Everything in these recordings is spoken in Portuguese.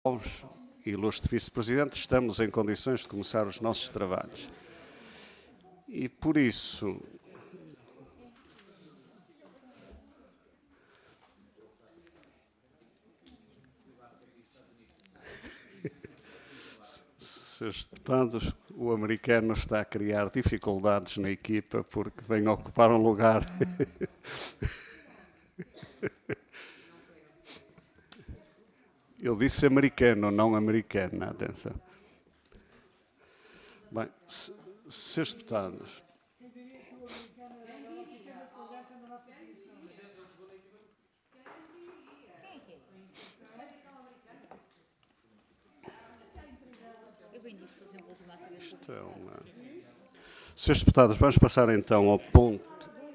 Alves, ilustre vice-presidente, estamos em condições de começar os nossos trabalhos. E por isso, Senhores deputados, o americano está a criar dificuldades na equipa porque vem ocupar um lugar. Eu disse americano, não americana, atenção. Bem, senhores deputados, senhores deputados, vamos passar então ao ponto.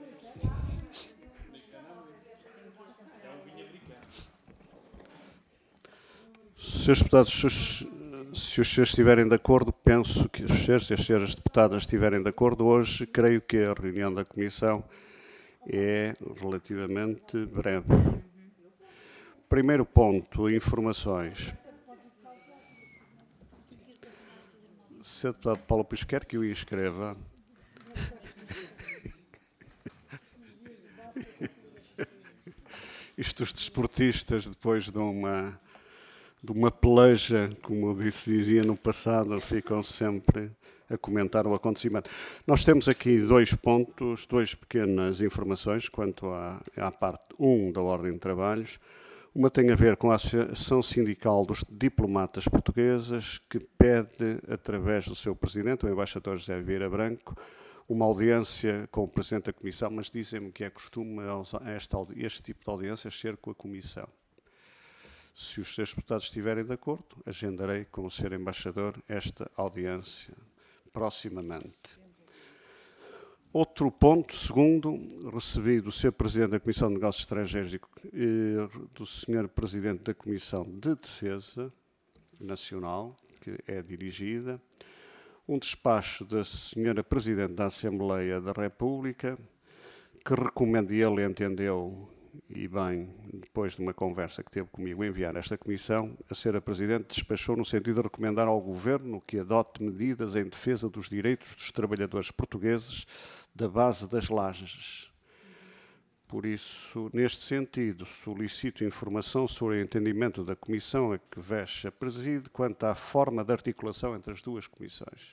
Senhores deputados, se os senhores estiverem de acordo, penso que os senhores e as senhoras deputadas estiverem de acordo, hoje creio que a reunião da Comissão é relativamente breve. Primeiro ponto, informações. Se a deputada Paula Pires quer que eu escreva. Isto os desportistas, depois de uma peleja, como dizia no passado, ficam sempre a comentar o acontecimento. Nós temos aqui dois pontos, duas pequenas informações quanto à parte 1 da ordem de trabalhos. Uma tem a ver com a Associação Sindical dos Diplomatas Portugueses, que pede, através do seu presidente, o embaixador José Vieira Branco, uma audiência com o presidente da Comissão, mas dizem-me que é costume este tipo de audiências ser com a Comissão. Se os senhores deputados estiverem de acordo, agendarei com o senhor embaixador esta audiência proximamente. Outro ponto, segundo, recebi do Sr. Presidente da Comissão de Negócios Estrangeiros e do Sr. Presidente da Comissão de Defesa Nacional, que é dirigida, um despacho da Sra. Presidente da Assembleia da República, que recomenda, e ele entendeu, e bem, depois de uma conversa que teve comigo, enviar esta comissão, a Sra. Presidente despachou no sentido de recomendar ao Governo que adote medidas em defesa dos direitos dos trabalhadores portugueses da base das lajes. Por isso, neste sentido, solicito informação sobre o entendimento da comissão a que Vecha preside quanto à forma de articulação entre as duas comissões.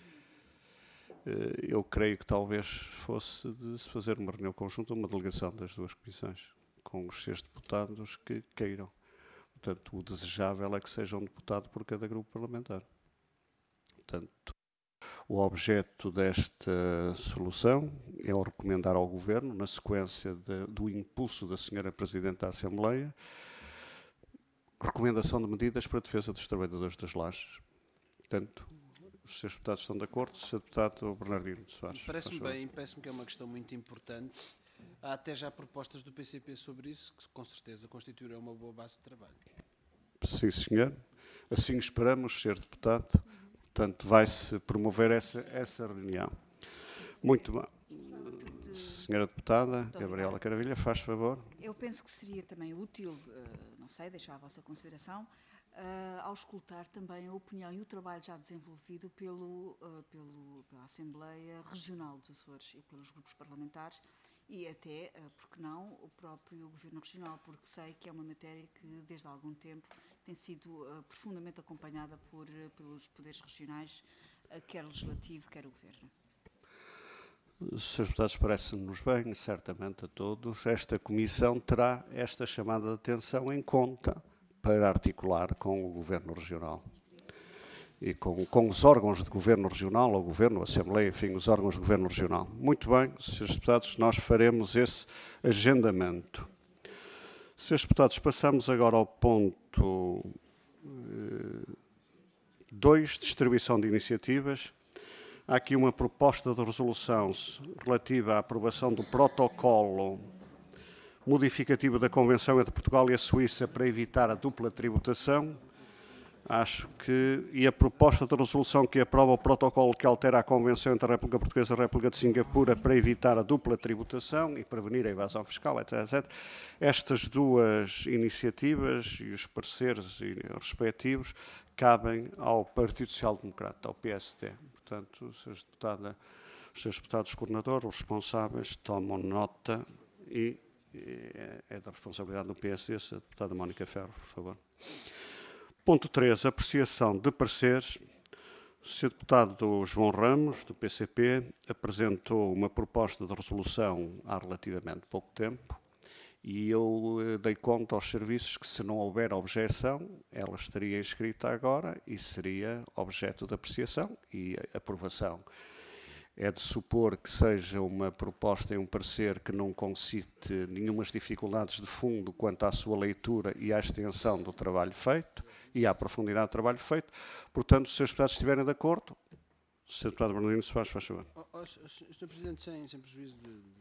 Eu creio que talvez fosse de se fazer uma reunião conjunta, uma delegação das duas comissões, com os seus deputados que queiram. Portanto, o desejável é que seja um deputado por cada grupo parlamentar. Portanto, o objeto desta solução é o recomendar ao Governo, na sequência do impulso da Sra. Presidente da Assembleia, recomendação de medidas para a defesa dos trabalhadores das lajes. Portanto, os senhores deputados estão de acordo? O Sr. Deputado Bernardino Soares. Parece-me bem, parece-me que é uma questão muito importante. Há até já propostas do PCP sobre isso, que com certeza constituirão uma boa base de trabalho. sim, senhor. Assim esperamos, Sr. Deputado. Portanto, vai-se promover essa reunião. Muito bem. Senhora Deputada Gabriela Caravilha, faz favor. Eu penso que seria também útil, não sei, deixo à vossa consideração, ao escutar também a opinião e o trabalho já desenvolvido pela Assembleia Regional dos Açores e pelos grupos parlamentares e até, porque não, o próprio Governo Regional, porque sei que é uma matéria que desde há algum tempo tem sido profundamente acompanhada pelos poderes regionais, quer legislativo, quer o Governo. Senhores deputados, parece-nos bem, certamente a todos, esta Comissão terá esta chamada de atenção em conta para articular com o Governo Regional e com os órgãos de Governo Regional, o Governo, a Assembleia, enfim, os órgãos de Governo Regional. Muito bem, senhores deputados, nós faremos esse agendamento. Senhores deputados, passamos agora ao ponto 2, distribuição de iniciativas. Há aqui uma proposta de resolução relativa à aprovação do protocolo modificativo da Convenção entre Portugal e a Suíça para evitar a dupla tributação. Acho que, e a proposta de resolução que aprova o protocolo que altera a Convenção entre a República Portuguesa e a República de Singapura para evitar a dupla tributação e prevenir a evasão fiscal, etc., etc. Estas duas iniciativas e os pareceres respectivos cabem ao Partido Social Democrata, ao PSD. Portanto, os seus deputados coordenadores, os responsáveis, tomam nota e é da responsabilidade do PSD, a deputada Mónica Ferro, por favor. Ponto 3, apreciação de pareceres. O Sr. Deputado João Ramos, do PCP, apresentou uma proposta de resolução há relativamente pouco tempo e eu dei conta aos serviços que, se não houver objeção, ela estaria inscrita agora e seria objeto de apreciação e aprovação. É de supor que seja uma proposta e um parecer que não concite nenhumas dificuldades de fundo quanto à sua leitura e à extensão do trabalho feito e à profundidade do trabalho feito. Portanto, se os deputados estiverem de acordo, o Sr. Deputado Bernardino Soares, faz favor. Sr. Presidente, sem prejuízo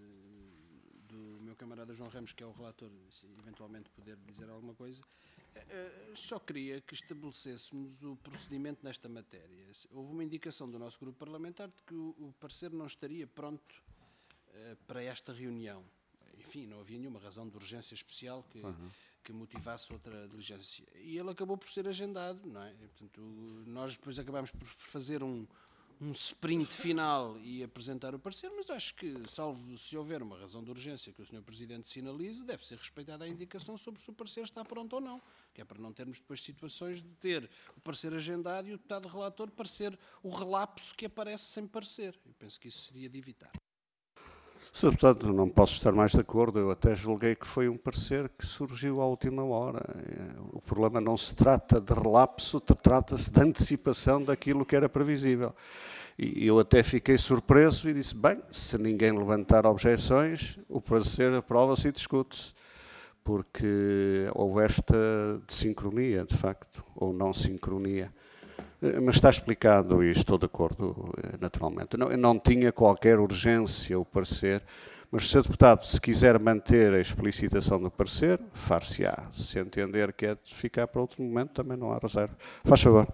do meu camarada João Ramos, que é o relator, se eventualmente poder dizer alguma coisa, só queria que estabelecêssemos o procedimento nesta matéria. Houve uma indicação do nosso grupo parlamentar de que o parecer não estaria pronto para esta reunião. Enfim, não havia nenhuma razão de urgência especial que motivasse outra diligência. E ele acabou por ser agendado, não é? E, portanto, nós depois acabámos por fazer um sprint final e apresentar o parecer, mas acho que, salvo se houver uma razão de urgência que o Sr. Presidente sinalize, deve ser respeitada a indicação sobre se o parecer está pronto ou não, que é para não termos depois situações de ter o parecer agendado e o deputado relator parecer o relapso que aparece sem parecer. Eu penso que isso seria de evitar. Sr. Deputado, não posso estar mais de acordo. Eu até julguei que foi um parecer que surgiu à última hora. O problema não se trata de relapso, trata-se de antecipação daquilo que era previsível. E eu até fiquei surpreso e disse, bem, se ninguém levantar objeções, o parecer aprova-se e discute-se. Porque houve esta desincronia, de facto, ou não sincronia. Mas está explicado e estou de acordo, naturalmente. Não tinha qualquer urgência o parecer, mas, Sr. Deputado, se quiser manter a explicitação do parecer, far-se-á. Se entender que é de ficar para outro momento, também não há reserva. Faz favor.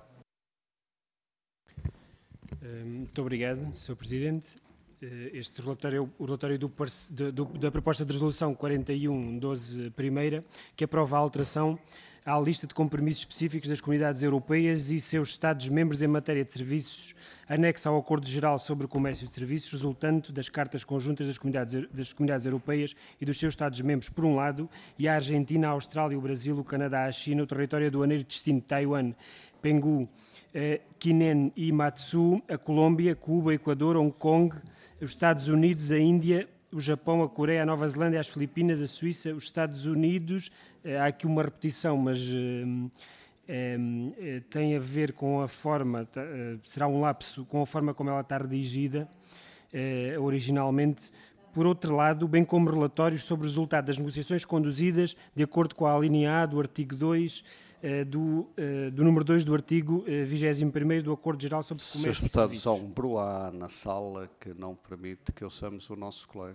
Muito obrigado, Sr. Presidente. Este relatório é o relatório da proposta de resolução 41/12 primeira, que aprova a alteração à lista de compromissos específicos das comunidades europeias e seus Estados-membros em matéria de serviços, anexa ao Acordo Geral sobre o Comércio de Serviços, resultante das cartas conjuntas das comunidades europeias e dos seus Estados-membros, por um lado, e a Argentina, a Austrália, o Brasil, o Canadá, a China, o território aduaneiro distinto de Taiwan, Penghu, Quiné e Matsu, a Colômbia, Cuba, Equador, Hong Kong, os Estados Unidos, a Índia, o Japão, a Coreia, a Nova Zelândia, as Filipinas, a Suíça, os Estados Unidos. Há aqui uma repetição, mas tem a ver com a forma, será um lapso, com a forma como ela está redigida originalmente. Por outro lado, bem como relatórios sobre o resultado das negociações conduzidas de acordo com a linha A do artigo 2, do número 2 do artigo 21º do Acordo Geral sobre o Comércio de Serviços. Há um bruá na sala que não permite que ouçamos o nosso colega.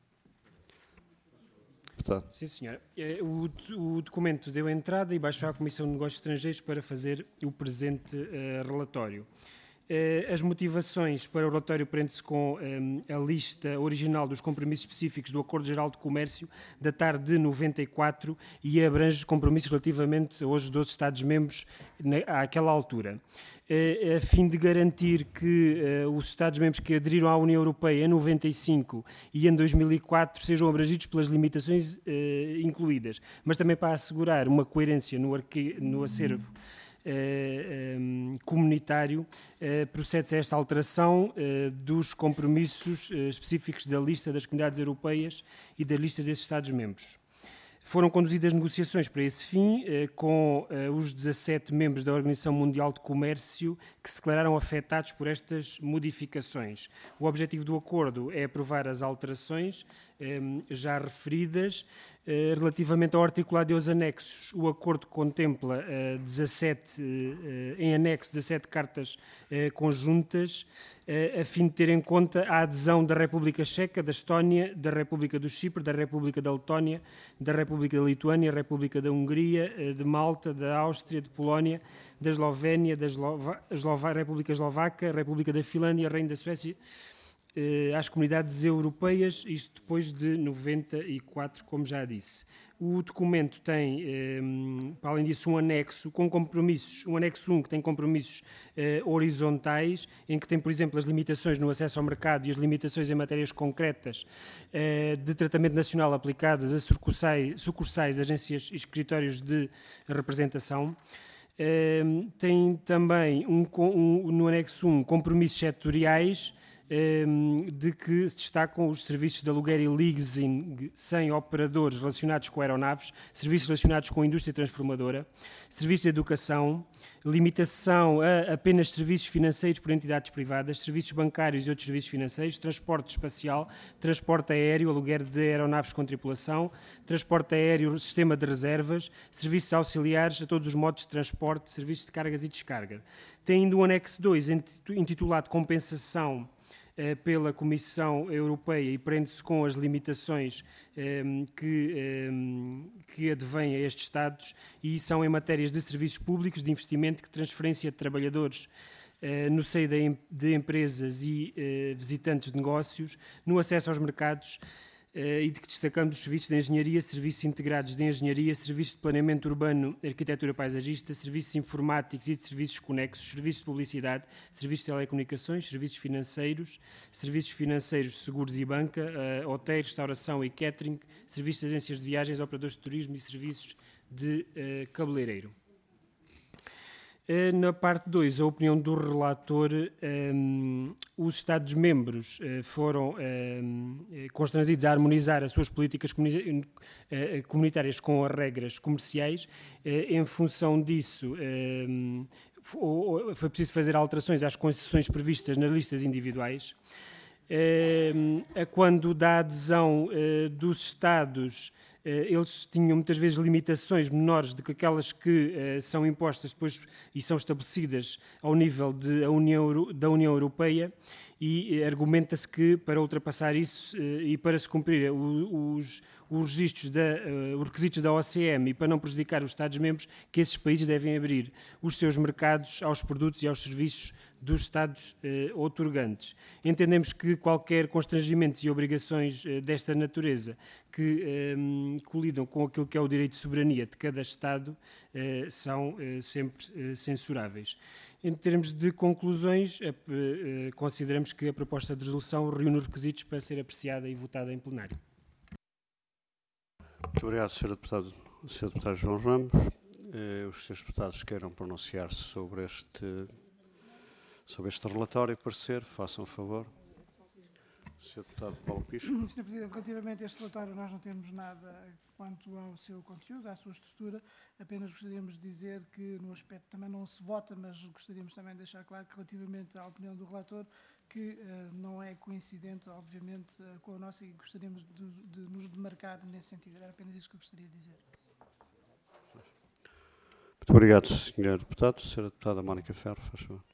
Deputado. Sim, senhora. O documento deu entrada e baixou à Comissão de Negócios Estrangeiros para fazer o presente relatório. As motivações para o relatório prende-se com a lista original dos compromissos específicos do Acordo Geral de Comércio, datar de 94 e abrange os compromissos relativamente aos 12 Estados-membros àquela altura. A fim de garantir que os Estados-membros que aderiram à União Europeia em 95 e em 2004 sejam abrangidos pelas limitações incluídas, mas também para assegurar uma coerência no acervo comunitário, procede-se a esta alteração dos compromissos específicos da lista das comunidades europeias e da lista desses Estados-membros. Foram conduzidas negociações para esse fim com os 17 membros da Organização Mundial de Comércio que se declararam afetados por estas modificações. O objetivo do acordo é aprovar as alterações já referidas Relativamente ao articulado e aos anexos, o acordo contempla em anexo 17 cartas conjuntas, a fim de ter em conta a adesão da República Checa, da Estónia, da República do Chipre, da República da Letónia, da República da Lituânia, República da Hungria, de Malta, da Áustria, de Polónia, da Eslovénia, da República Eslovaca, República da Finlândia, Reino da Suécia, às comunidades europeias, isto depois de 94, como já disse. O documento tem, para além disso, um anexo com compromissos, um anexo 1 que tem compromissos horizontais, em que tem, por exemplo, as limitações no acesso ao mercado e as limitações em matérias concretas de tratamento nacional aplicadas a sucursais, agências e escritórios de representação. Tem também, no anexo 1, compromissos setoriais, de que se destacam os serviços de aluguer e leasing sem operadores relacionados com aeronaves, serviços relacionados com a indústria transformadora, serviços de educação, limitação a apenas serviços financeiros por entidades privadas, serviços bancários e outros serviços financeiros, transporte espacial, transporte aéreo, aluguer de aeronaves com tripulação, transporte aéreo, sistema de reservas, serviços auxiliares a todos os modos de transporte, serviços de cargas e descarga. Tem ainda um anexo 2 intitulado Compensação pela Comissão Europeia e prende-se com as limitações que advêm a estes Estados e são em matérias de serviços públicos, de investimento, de transferência de trabalhadores no seio de empresas e visitantes de negócios, no acesso aos mercados e de que destacamos os serviços de engenharia, serviços integrados de engenharia, serviços de planeamento urbano, arquitetura paisagista, serviços informáticos e de serviços conexos, serviços de publicidade, serviços de telecomunicações, serviços financeiros, seguros e banca, hotéis, restauração e catering, serviços de agências de viagens, operadores de turismo e serviços de cabeleireiro. Na parte 2, a opinião do relator, os Estados-membros foram constrangidos a harmonizar as suas políticas comunitárias com as regras comerciais. Em função disso, foi preciso fazer alterações às concessões previstas nas listas individuais. Quando da adesão dos Estados, eles tinham muitas vezes limitações menores do que aquelas que são impostas depois e são estabelecidas ao nível da União Europeia, e argumenta-se que para ultrapassar isso e para se cumprir os requisitos da OCM e para não prejudicar os Estados-membros, que esses países devem abrir os seus mercados aos produtos e aos serviços dos Estados outorgantes. Entendemos que qualquer constrangimentos e obrigações desta natureza que colidam com aquilo que é o direito de soberania de cada Estado são sempre censuráveis. Em termos de conclusões, consideramos que a proposta de resolução reúne os requisitos para ser apreciada e votada em plenário. Muito obrigado, Sr. Deputado João Ramos. Os Srs. Deputados queiram pronunciar-se sobre este relatório e parecer, façam favor. Sr. Deputado Paulo Pisco. Sr. Presidente, relativamente a este relatório nós não temos nada quanto ao seu conteúdo, à sua estrutura, apenas gostaríamos de dizer que no aspecto também não se vota, mas gostaríamos também de deixar claro que relativamente à opinião do relator, que não é coincidente, obviamente, com a nossa e gostaríamos de nos demarcar nesse sentido. Era apenas isso que eu gostaria de dizer. Muito obrigado, Sr. Deputado. Sra. Deputada Mónica Ferro, faz favor.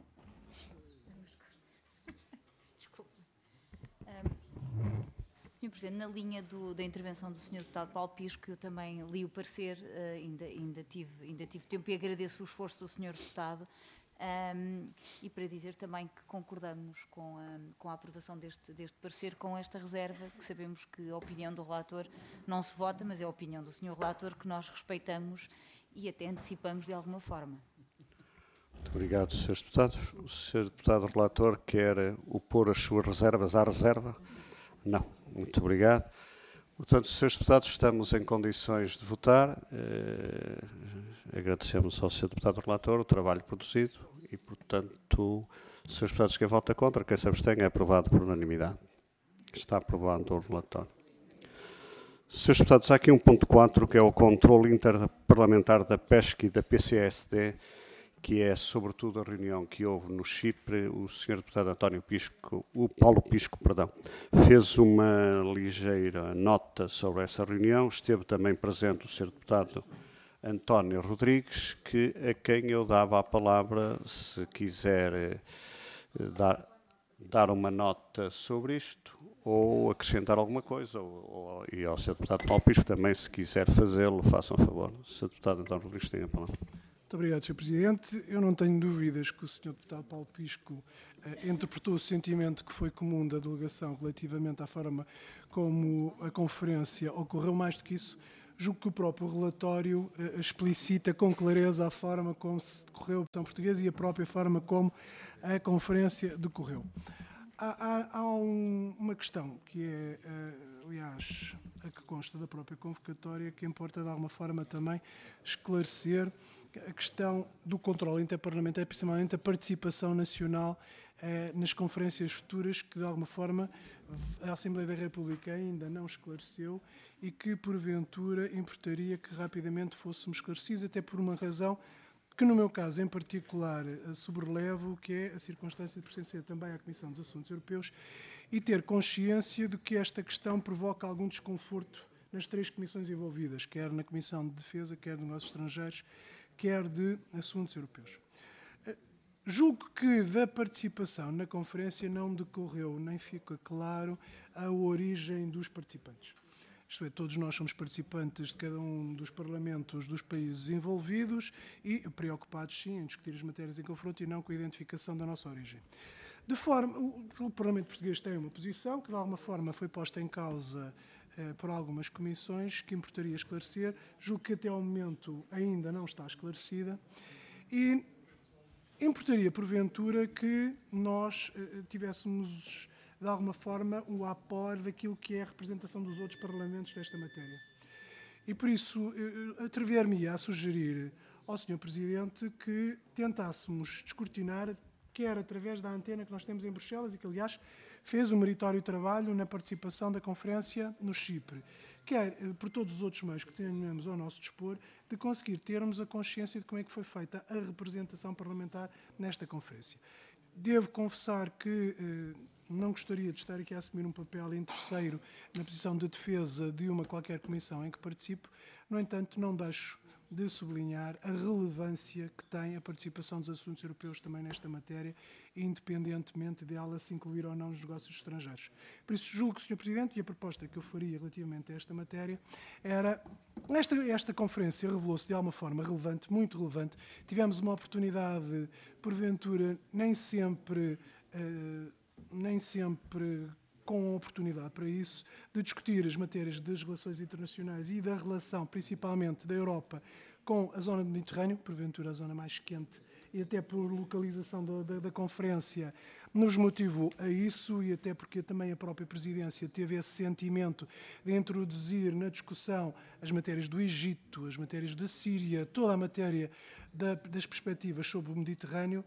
Sr. Presidente, na linha da intervenção do Sr. Deputado Paulo Pisco, eu também li o parecer, ainda tive tempo e agradeço o esforço do Sr. Deputado, e para dizer também que concordamos com a aprovação deste parecer, com esta reserva, que sabemos que a opinião do relator não se vota, mas é a opinião do Sr. Relator que nós respeitamos e até antecipamos de alguma forma. Muito obrigado, Srs. Deputados. O Sr. Deputado Relator quer opor as suas reservas à reserva? Não. Muito obrigado. Portanto, Srs. Deputados, estamos em condições de votar. Agradecemos ao Sr. Deputado Relator o trabalho produzido e, portanto, Srs. Deputados, quem vota contra, quem se abstém, é aprovado por unanimidade. Está aprovado o relatório. Srs. Deputados, há aqui um ponto 4, que é o controle interparlamentar da pesca e da PCSD, que é sobretudo a reunião que houve no Chipre. O Sr. Deputado Paulo Pisco, fez uma ligeira nota sobre essa reunião. Esteve também presente o Sr. Deputado António Rodrigues, a quem eu dava a palavra se quiser dar uma nota sobre isto ou acrescentar alguma coisa, e ao Sr. Deputado Paulo Pisco também, se quiser fazê-lo, façam um favor. Sr. Deputado António Rodrigues tem a palavra. Muito obrigado, Sr. Presidente. Eu não tenho dúvidas que o Sr. Deputado Paulo Pisco interpretou o sentimento que foi comum da delegação relativamente à forma como a conferência ocorreu. Mais do que isso, julgo que o próprio relatório explicita com clareza a forma como se decorreu a opção portuguesa e a própria forma como a conferência decorreu. Há uma questão que é, aliás, a que consta da própria convocatória, que importa de alguma forma também esclarecer a questão do controle interparlamentar, principalmente a participação nacional nas conferências futuras, que de alguma forma a Assembleia da República ainda não esclareceu e que porventura importaria que rapidamente fôssemos esclarecidos, até por uma razão que no meu caso em particular sobrelevo, que é a circunstância de pertencer também à Comissão dos Assuntos Europeus e ter consciência de que esta questão provoca algum desconforto nas três comissões envolvidas, quer na Comissão de Defesa, quer de Negócios Estrangeiros, quer de Assuntos Europeus. Julgo que da participação na conferência não decorreu, nem fica claro, a origem dos participantes. Isto é, todos nós somos participantes de cada um dos parlamentos dos países envolvidos e preocupados, sim, em discutir as matérias em confronto e não com a identificação da nossa origem. De forma, o Parlamento Português tem uma posição que, de alguma forma, foi posta em causa por algumas comissões, que importaria esclarecer. Julgo que até ao momento ainda não está esclarecida e importaria, porventura, que nós tivéssemos, de alguma forma, o apor daquilo que é a representação dos outros parlamentos desta matéria. E, por isso, atrever-me a sugerir ao Sr. Presidente que tentássemos descortinar, quer através da antena que nós temos em Bruxelas e que, aliás, fez um meritório trabalho na participação da conferência no Chipre, quer por todos os outros meios que tenhamos ao nosso dispor, de conseguir termos a consciência de como é que foi feita a representação parlamentar nesta conferência. Devo confessar que não gostaria de estar aqui a assumir um papel em terceiro na posição de defesa de uma qualquer comissão em que participo, no entanto, não deixo de sublinhar a relevância que tem a participação dos assuntos europeus também nesta matéria, independentemente de ela se incluir ou não nos negócios estrangeiros. Por isso, julgo, Sr. Presidente, e a proposta que eu faria relativamente a esta matéria era... Esta conferência revelou-se de alguma forma relevante, muito relevante. Tivemos uma oportunidade, porventura, nem sempre com oportunidade para isso, de discutir as matérias das relações internacionais e da relação, principalmente, da Europa com a zona do Mediterrâneo, porventura a zona mais quente, e até por localização da conferência, nos motivou a isso, e até porque também a própria Presidência teve esse sentimento de introduzir na discussão as matérias do Egito, as matérias da Síria, toda a matéria das perspectivas sobre o Mediterrâneo,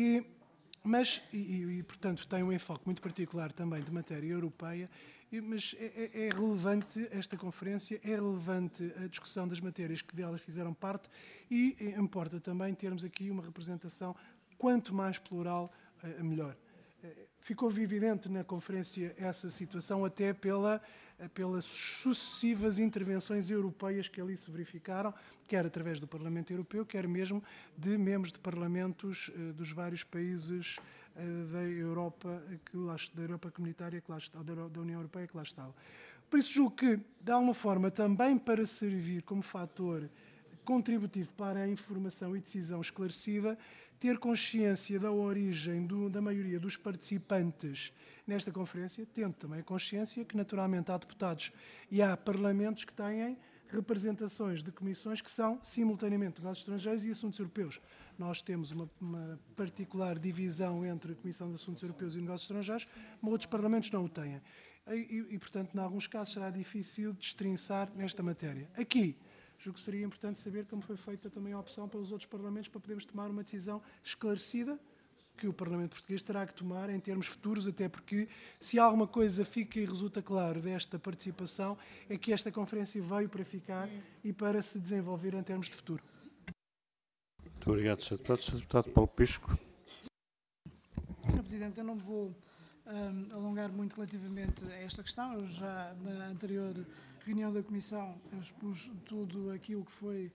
portanto, tem um enfoque muito particular também de matéria europeia, mas é relevante esta conferência, é relevante a discussão das matérias que delas fizeram parte e importa também termos aqui uma representação quanto mais plural, melhor. Ficou evidente na conferência essa situação até pelas sucessivas intervenções europeias que ali se verificaram, quer através do Parlamento Europeu, quer mesmo de membros de parlamentos dos vários países da Europa comunitária, da União Europeia que lá estava. Por isso julgo que, de alguma forma, também para servir como fator contributivo para a informação e decisão esclarecida, ter consciência da origem da maioria dos participantes nesta conferência, tendo também consciência que, naturalmente, há deputados e há parlamentos que têm representações de comissões que são, simultaneamente, negócios estrangeiros e assuntos europeus. Nós temos uma particular divisão entre a Comissão de Assuntos Europeus e Negócios Estrangeiros, mas outros parlamentos não o têm. Portanto, em alguns casos será difícil destrinçar nesta matéria. Aqui, julgo que seria importante saber como foi feita também a opção pelos outros parlamentos para podermos tomar uma decisão esclarecida que o Parlamento Português terá que tomar em termos futuros, até porque se alguma coisa fica e resulta claro desta participação é que esta conferência veio para ficar e para se desenvolver em termos de futuro. Muito Muito obrigado, Sr. Deputado. Sr. Deputado Paulo Pisco. Sr. Presidente, eu não me vou alongar muito relativamente a esta questão. Eu já, na anterior reunião da Comissão, eu expus tudo aquilo que foi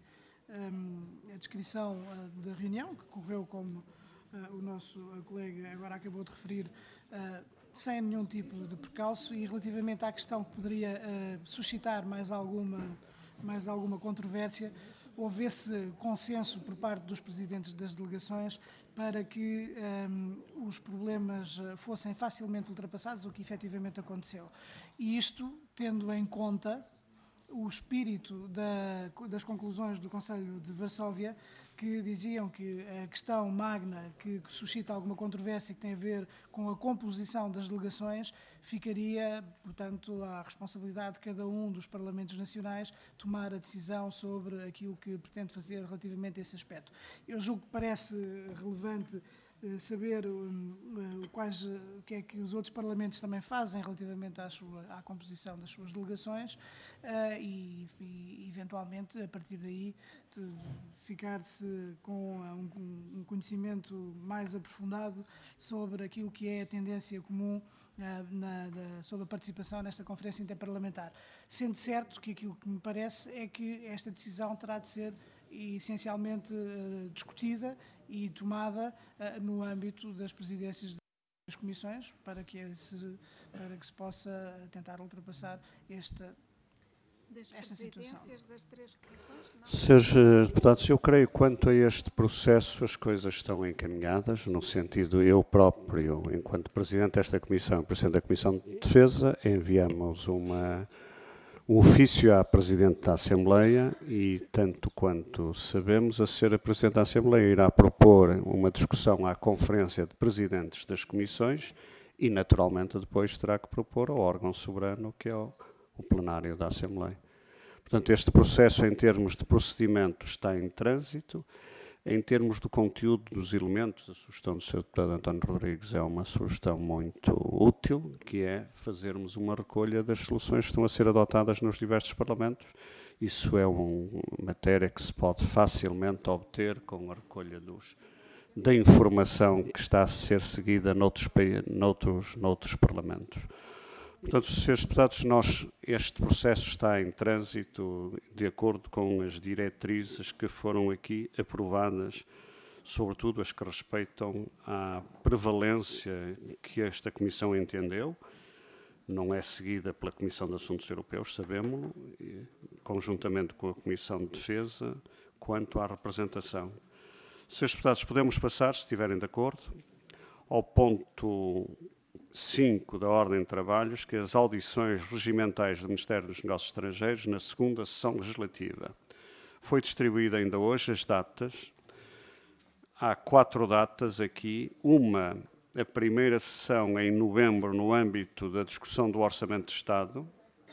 a descrição da reunião, que correu como o nosso colega agora acabou de referir, sem nenhum tipo de precalço, e relativamente à questão que poderia suscitar mais alguma controvérsia, houvesse consenso por parte dos presidentes das delegações para que os problemas fossem facilmente ultrapassados, o que efetivamente aconteceu. E isto tendo em conta o espírito das conclusões do Conselho de Varsóvia, que diziam que a questão magna que suscita alguma controvérsia, que tem a ver com a composição das delegações, ficaria, portanto, à responsabilidade de cada um dos Parlamentos Nacionais tomar a decisão sobre aquilo que pretende fazer relativamente a esse aspecto. Eu julgo que parece relevante saber o que é que os outros Parlamentos também fazem relativamente à composição das suas delegações e, eventualmente, a partir daí, ficar-se com um conhecimento mais aprofundado sobre aquilo que é a tendência comum sobre a participação nesta Conferência Interparlamentar. Sendo certo que aquilo que me parece é que esta decisão terá de ser essencialmente discutida e tomada no âmbito das presidências das comissões, para que se possa tentar ultrapassar esta situação. Das três comissões? Senhores deputados, eu creio que quanto a este processo as coisas estão encaminhadas, no sentido, eu próprio, enquanto Presidente desta Comissão, Presidente da Comissão de Defesa, enviamos um ofício à Presidente da Assembleia e, tanto quanto sabemos, a Sra. Presidente da Assembleia irá propor uma discussão à Conferência de Presidentes das Comissões e, naturalmente, depois terá que propor ao órgão soberano, que é o plenário da Assembleia. Portanto, este processo, em termos de procedimento, está em trânsito. Em termos do conteúdo dos elementos, a sugestão do Sr. Deputado António Rodrigues é uma sugestão muito útil, que é fazermos uma recolha das soluções que estão a ser adotadas nos diversos Parlamentos. Isso é uma matéria que se pode facilmente obter com a recolha da informação que está a ser seguida noutros Parlamentos. Portanto, Srs. Deputados, este processo está em trânsito de acordo com as diretrizes que foram aqui aprovadas, sobretudo as que respeitam à prevalência que esta Comissão entendeu. Não é seguida pela Comissão de Assuntos Europeus, sabemos-lo, conjuntamente com a Comissão de Defesa, quanto à representação. Srs. Deputados, podemos passar, se estiverem de acordo, ao ponto 5 da Ordem de Trabalhos, que é as audições regimentais do Ministério dos Negócios Estrangeiros na segunda sessão legislativa. Foi distribuída ainda hoje as datas. Há 4 datas aqui. A primeira sessão em novembro, no âmbito da discussão do Orçamento de Estado.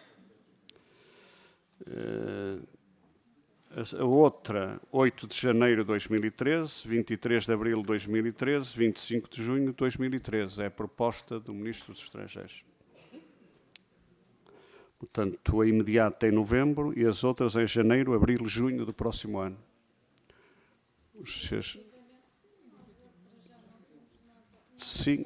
A outra, 8 de janeiro de 2013, 23 de abril de 2013, 25 de junho de 2013. É a proposta do Ministro dos Estrangeiros. Portanto, a imediata em novembro e as outras em janeiro, abril e junho do próximo ano. Sim,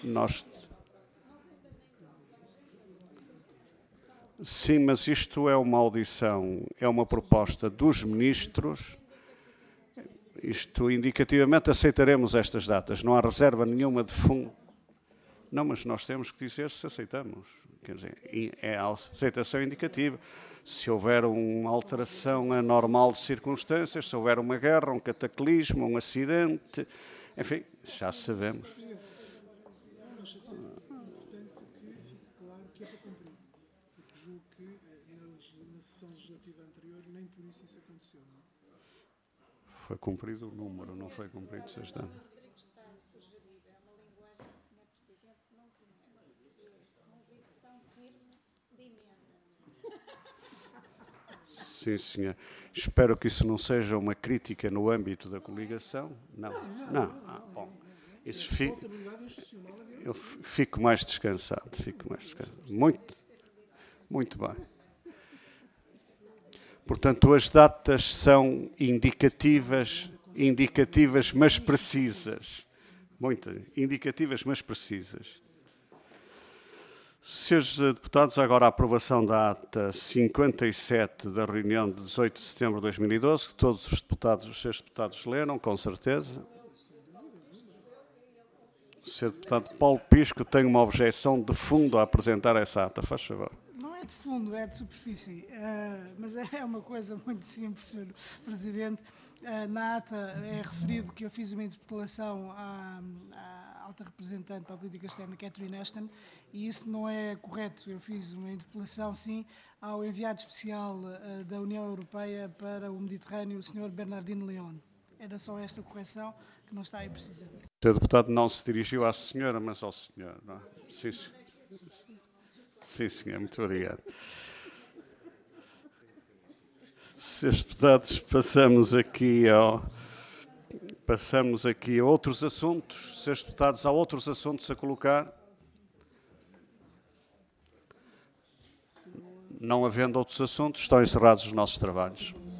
Sim, mas isto é uma audição, é uma proposta dos ministros. Isto, indicativamente, aceitaremos estas datas. Não há reserva nenhuma de fundo. Não, mas nós temos que dizer se aceitamos. Quer dizer, é a aceitação indicativa. Se houver uma alteração anormal de circunstâncias, se houver uma guerra, um cataclismo, um acidente, enfim, já sabemos. Foi cumprido o número, não foi cumprido o sexto. Sim, senhor. Espero que isso não seja uma crítica no âmbito da coligação. Não. Bom. Isso eu fico mais descansado. Muito bem. Portanto, as datas são indicativas indicativas, mas precisas. Muito indicativas, mas precisas. Senhores deputados, agora a aprovação da ata 57 da reunião de 18 de setembro de 2012, que todos os senhores deputados leram, com certeza. O senhor deputado Paulo Pisco tem uma objeção de fundo a apresentar essa ata, faz favor. Não é de fundo, é de superfície, mas é uma coisa muito simples, Sr. Presidente. Na ata é referido que eu fiz uma interpelação à alta representante para a política externa, Catherine Ashton, e isso não é correto. Eu fiz uma interpelação, sim, ao enviado especial da União Europeia para o Mediterrâneo, o Sr. Bernardino León. Era só esta correção que não está aí precisamente. O senhor deputado não se dirigiu à senhora, mas ao senhor, não é? Sim, sim, senhor, muito obrigado. Senhores deputados, passamos aqui a outros assuntos. Senhores deputados, há outros assuntos a colocar? Não havendo outros assuntos, estão encerrados os nossos trabalhos.